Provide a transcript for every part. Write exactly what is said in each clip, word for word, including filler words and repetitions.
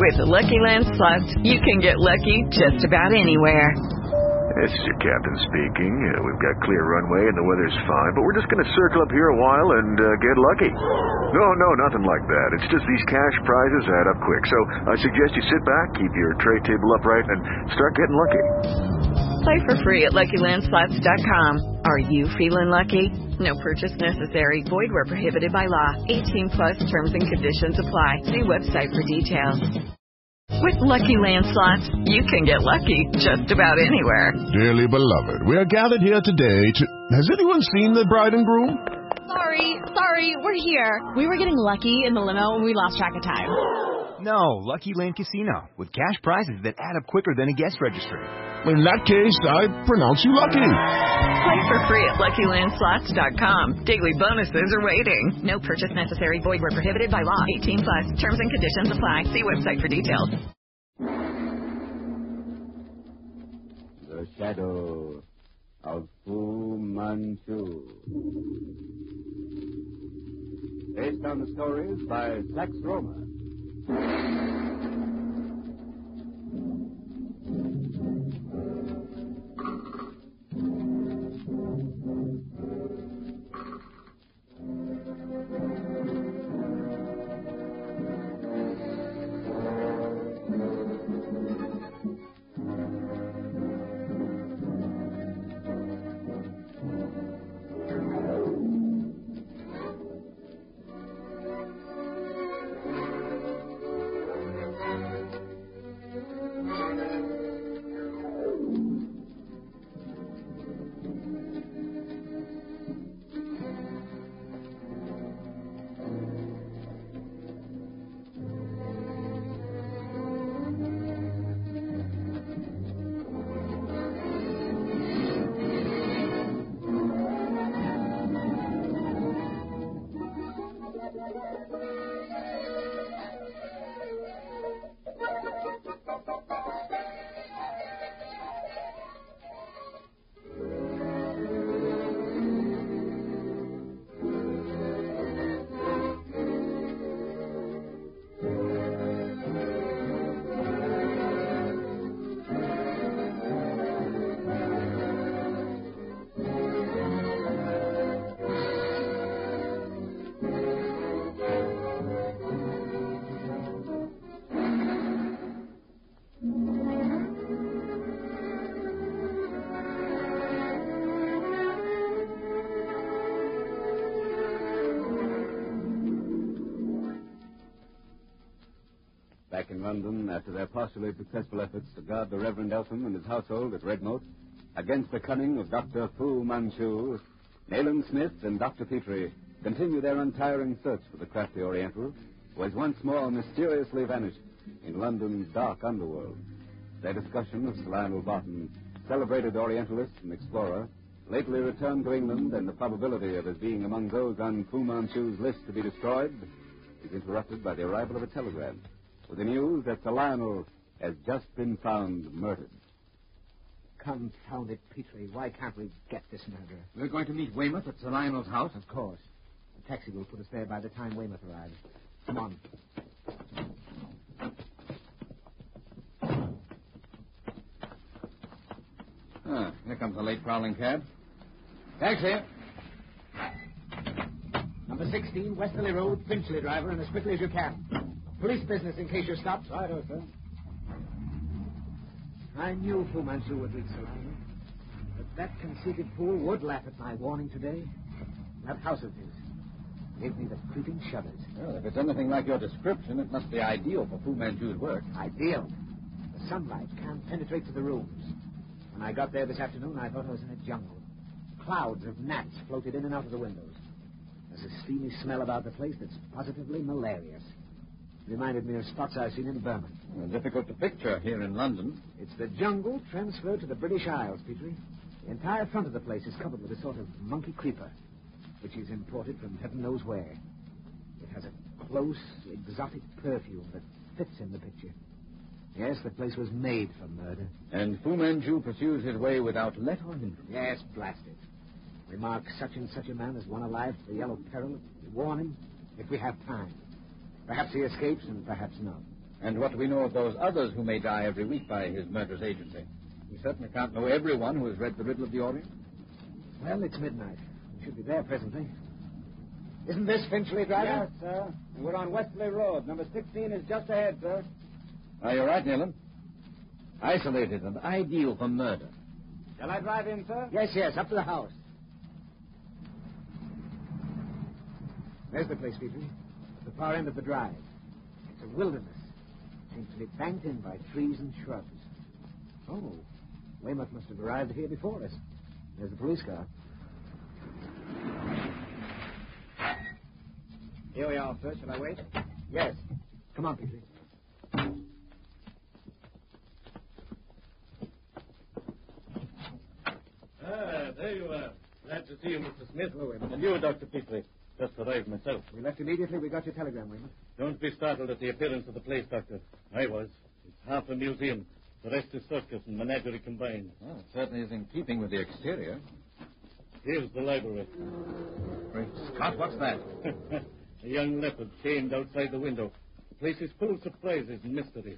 With Lucky Land Slots, you can get lucky just about anywhere. This is your captain speaking. Uh, we've got clear runway and the weather's fine, but we're just going to circle up here a while and uh, get lucky. No, no, nothing like that. It's just these cash prizes add up quick. So I suggest you sit back, keep your tray table upright, and start getting lucky. Play for free at Lucky Land Slots dot com. Are you feeling lucky? No purchase necessary. Void where prohibited by law. eighteen plus terms and conditions apply. See website for details. With Lucky Land Slots, you can get lucky just about anywhere. Dearly beloved, we are gathered here today to... Has anyone seen the bride and groom? Sorry, sorry, we're here. We were getting lucky in the limo and we lost track of time. No, Lucky Land Casino, with cash prizes that add up quicker than a guest registry. In that case, I pronounce you lucky. Play for free at Lucky Land Slots dot com. Daily bonuses are waiting. No purchase necessary. Void where prohibited by law. eighteen plus. Terms and conditions apply. See website for details. The Shadow of Fu Manchu. Based on the stories by Flex Roma. Back in London, after their partially successful efforts to guard the Reverend Eltham and his household at Redmoat against the cunning of Doctor Fu Manchu, Nayland Smith and Doctor Petrie continue their untiring search for the crafty Oriental, who has once more mysteriously vanished in London's dark underworld. Their discussion of Sir Lionel Barton, celebrated Orientalist and explorer, lately returned to England, and the probability of his being among those on Fu Manchu's list to be destroyed, is interrupted by the arrival of a telegram with the news that Sir Lionel has just been found murdered. Confound it, Petrie. Why can't we get this murderer? We're going to meet Weymouth at Sir Lionel's house? Of course. A taxi will put us there by the time Weymouth arrives. Come on. Ah, here comes a late prowling cab. Taxi. Number sixteen, Westerly Road, Finchley, driver, and as quickly as you can. Police business in case you're stopped. Right, oh, sir. I knew Fu Manchu would reach Sir Lionel. But that conceited fool would laugh at my warning today. That house of his gave me the creeping shudders. Well, if it's anything like your description, it must be ideal for Fu Manchu's work. Ideal? The sunlight can't penetrate to the rooms. When I got there this afternoon, I thought I was in a jungle. Clouds of gnats floated in and out of the windows. There's a steamy smell about the place that's positively malarious. Reminded me of spots I've seen in Burma. Well, difficult to picture here in London. It's the jungle transferred to the British Isles, Petrie. The entire front of the place is covered with a sort of monkey creeper, which is imported from heaven knows where. It has a close, exotic perfume that fits in the picture. Yes, the place was made for murder. And Fu Manchu pursues his way without let or hindrance. Yes, blast it. Remark such and such a man as one alive to the Yellow Peril. Warn him if we have time. Perhaps he escapes, and perhaps not. And what do we know of those others who may die every week by his murderous agency? We certainly can't know everyone who has read The Riddle of the Orient. Well, it's midnight. We should be there presently. Isn't this Finchley Drive? Yes, sir. And we're on Westley Road. Number sixteen is just ahead, sir. Are you right, Nealon? Isolated and ideal for murder. Shall I drive in, sir? Yes, yes, up to the house. There's the place, Petrie. At the far end of the drive. It's a wilderness. Seems to be banked in by trees and shrubs. Oh, Weymouth must have arrived here before us. There's the police car. Here we are, sir. Shall I wait? Yes. Come on, Petrie. Ah, there you are. Glad to see you, Mister Smith. Hello, Weymouth. And you, Doctor Petrie. Just arrived myself. We left immediately. We got your telegram, Weymouth. Don't be startled at the appearance of the place, Doctor. I was. It's half a museum. The rest is circus and menagerie combined. Well, it certainly is in keeping with the exterior. Here's the library. Great Scott, what's that? A young leopard chained outside the window. The place is full of surprises and mysteries.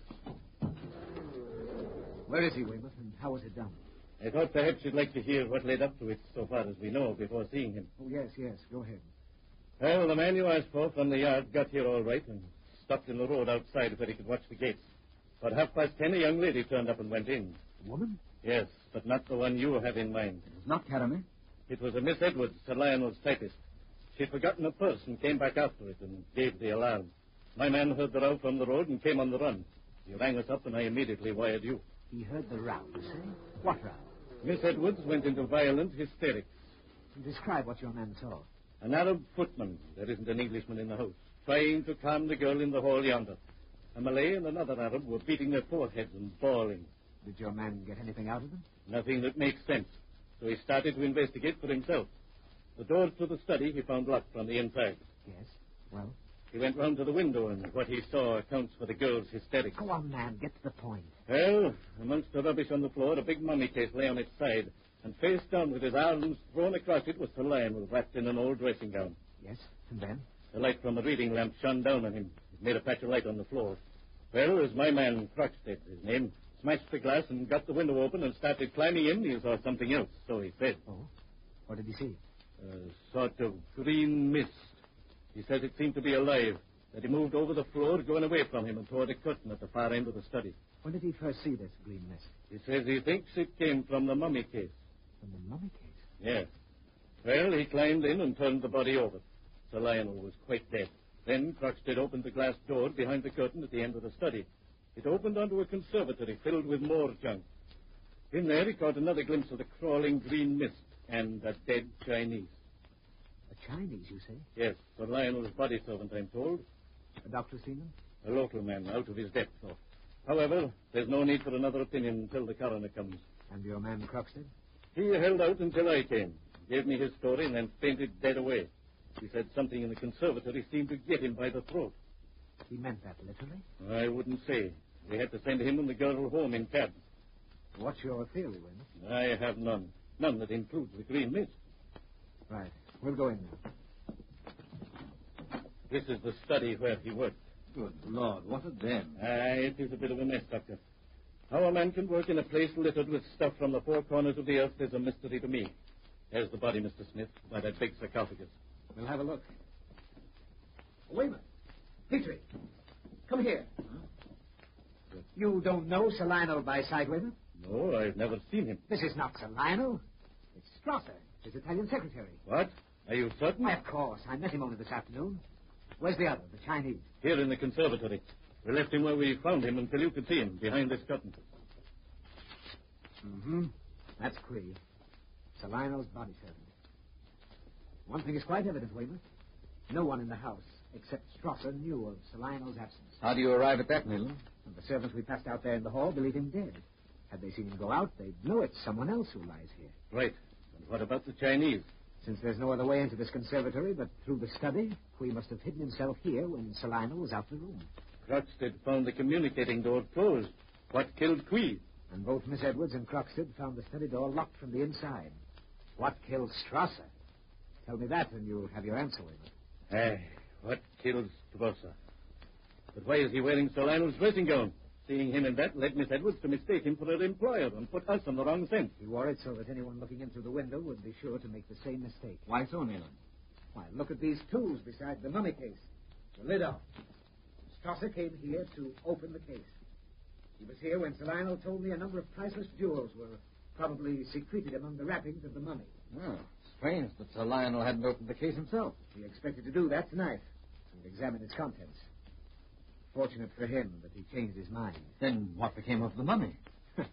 Where is he, Weymouth, and how was it done? I thought perhaps you'd like to hear what led up to it so far as we know before seeing him. Oh, yes, yes. Go ahead. Well, the man you asked for from the yard got here all right and stopped in the road outside where he could watch the gates. About half past ten, a young lady turned up and went in. A woman? Yes, but not the one you have in mind. It was not Caramel. It was a Miss Edwards, Sir Lionel's typist. She'd forgotten her purse and came back after it and gave the alarm. My man heard the row from the road and came on the run. He rang us up and I immediately wired you. He heard the row, you say? What row? Miss Edwards went into violent hysterics. Describe what your man saw. An Arab footman, there isn't an Englishman in the house, trying to calm the girl in the hall yonder. A Malay and another Arab were beating their foreheads and bawling. Did your man get anything out of them? Nothing that makes sense. So he started to investigate for himself. The door to the study he found locked from the inside. Yes. Well? He went round to the window, and what he saw accounts for the girl's hysterics. Go on, man. Get to the point. Well, amongst the rubbish on the floor, a big mummy case lay on its side, and face down with his arms thrown across it was Sir Lionel, wrapped in an old dressing gown. Yes, and then? The light from a reading lamp shone down on him. It made a patch of light on the floor. Well, as my man, Crockstead, his name, smashed the glass and got the window open and started climbing in, he saw something else, so he said. Oh? What did he see? A sort of green mist. He said it seemed to be alive, that he moved over the floor, going away from him and toward a curtain at the far end of the study. When did he first see this green mist? He says he thinks it came from the mummy case. From the mummy case? Yes. Well, he climbed in and turned the body over. Sir Lionel was quite dead. Then Crockstead opened the glass door behind the curtain at the end of the study. It opened onto a conservatory filled with more junk. In there he caught another glimpse of the crawling green mist and a dead Chinese. A Chinese, you say? Yes, Sir Lionel's body servant, I'm told. A doctor seen him? A local man, out of his depth, though. However, there's no need for another opinion until the coroner comes. And your man, Crockstead? He held out until I came, gave me his story, and then fainted dead away. He said something in the conservatory seemed to get him by the throat. He meant that literally? I wouldn't say. We had to send him and the girl home in cabs. What's your theory, Weymouth? I have none. None that includes the green mist. Right. We'll go in now. This is the study where he worked. Good Lord, what a den. Ah, it is a bit of a mess, Doctor. How a man can work in a place littered with stuff from the four corners of the earth is a mystery to me. There's the body, Mister Smith, by that big sarcophagus. We'll have a look. Weymouth. Petrie. Come here. Huh? You don't know Sir Lionel by sight, Weymouth? No, I've never seen him. This is not Sir Lionel. It's Strasser, his Italian secretary. What? Are you certain? Why, of course. I met him only this afternoon. Where's the other, the Chinese? Here in the conservatory. We left him where we found him until you could see him, behind this curtain. Mm-hmm. That's queer. Sir Lionel's body servant. One thing is quite evident, Weymouth. No one in the house, except Strasser, knew of Sir Lionel's absence. How do you arrive at that, Nealon? And the servants we passed out there in the hall believe him dead. Had they seen him go out, they'd know it's someone else who lies here. Right. And what about the Chinese? Since there's no other way into this conservatory but through the study, Quee must have hidden himself here when Sir Lionel was out of the room. Crockstead found the communicating door closed. What killed Quee? And both Miss Edwards and Crockstead found the study door locked from the inside. What killed Strasser? Tell me that and you'll have your answer, Weymouth. Aye, what killed Strasser? But why is he wearing Sir Lionel's dressing gown? Seeing him in that led Miss Edwards to mistake him for her employer and put us on the wrong scent. He wore it so that anyone looking in through the window would be sure to make the same mistake. Why so, Nayland? Why, look at these tools beside the mummy case. The lid off. Strasser came here to open the case. He was here when Sir Lionel told me a number of priceless jewels were probably secreted among the wrappings of the mummy. Oh, strange that Sir Lionel hadn't opened the case himself. He expected to do that tonight and examine its contents. Fortunate for him that he changed his mind. Then what became of the mummy? It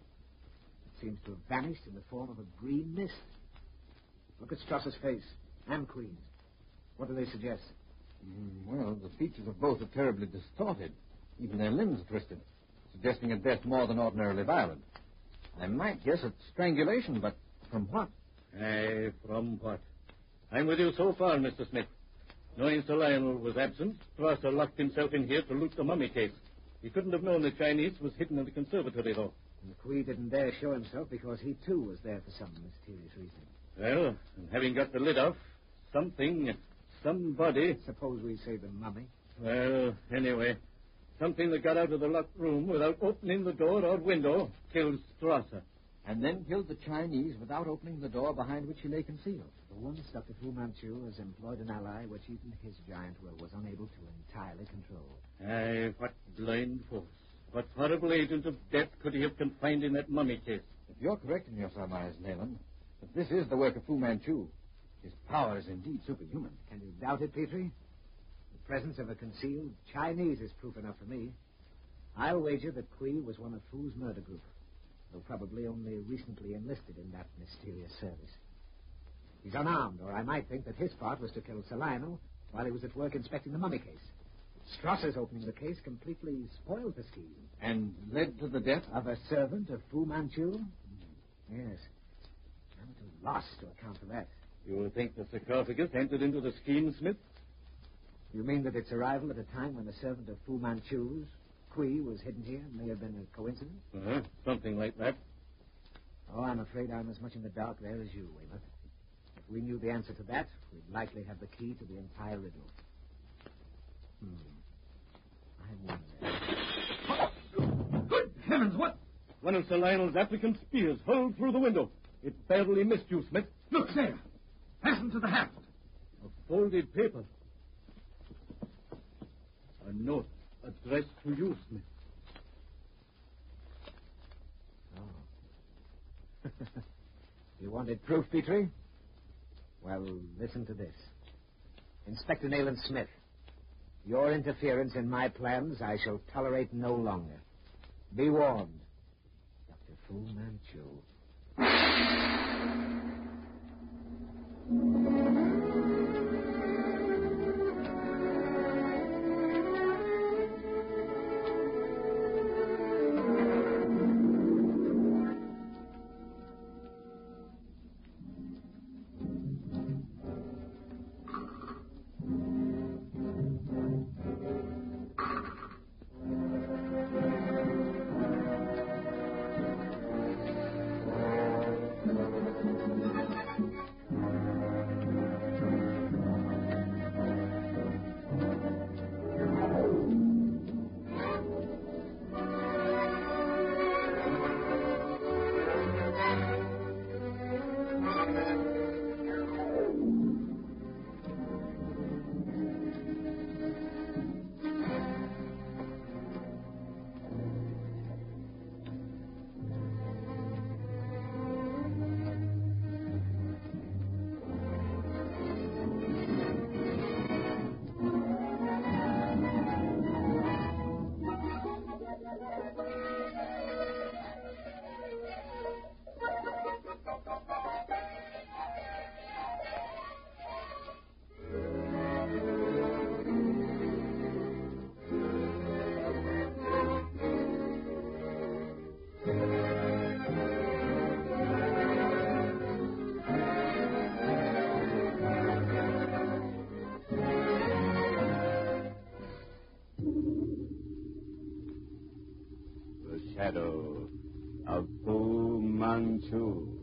seems to have vanished in the form of a green mist. Look at Strasser's face and Queen's. What do they suggest? Mm, well, the features of both are terribly distorted. Even their limbs are twisted, suggesting a death more than ordinarily violent. I might guess at strangulation, but from what? Aye, from what? I'm with you so far, Mister Smith. Knowing Sir Lionel was absent, Strasser locked himself in here to loot the mummy case. He couldn't have known the Chinese was hidden in the conservatory, though. And Quee didn't dare show himself because he, too, was there for some mysterious reason. Well, and having got the lid off, something, somebody... Suppose we say the mummy? Well, anyway, something that got out of the locked room without opening the door or window killed Strasser. And then killed the Chinese without opening the door behind which he lay concealed. For once, Doctor Fu Manchu has employed an ally which even his giant will was unable to entirely control. Aye, what blind force. What horrible agent of death could he have confined in that mummy case? If you're correct in your surmise, Nayland, that this is the work of Fu Manchu, his power is indeed superhuman. Can you doubt it, Petrie? The presence of a concealed Chinese is proof enough for me. I'll wager that Quee was one of Fu's murder group, though probably only recently enlisted in that mysterious service. He's unarmed, or I might think that his part was to kill Sir Lionel while he was at work inspecting the mummy case. Strasser's opening the case completely spoiled the scheme. And led to the death of a servant of Fu Manchu? Yes. I'm at a loss to account for that. You think the sarcophagus entered into the scheme, Smith? You mean that its arrival at a time when the servant of Fu Manchu's, Quee, was hidden here may have been a coincidence? Uh-huh. Something like that. Oh, I'm afraid I'm as much in the dark there as you, Weymouth. If we knew the answer to that, we'd likely have the key to the entire riddle. Hmm. I wonder... Good heavens, what? One of Sir Lionel's applicant spears hurled through the window. It barely missed you, Smith. Look there. Fastened to the haft. A folded paper. A note addressed to you, Smith. Oh. You wanted proof, Petrie? Well, listen to this. Inspector Nayland Smith, your interference in my plans I shall tolerate no longer. Be warned. Doctor Fu Manchu. Shadow of Fu Manchu.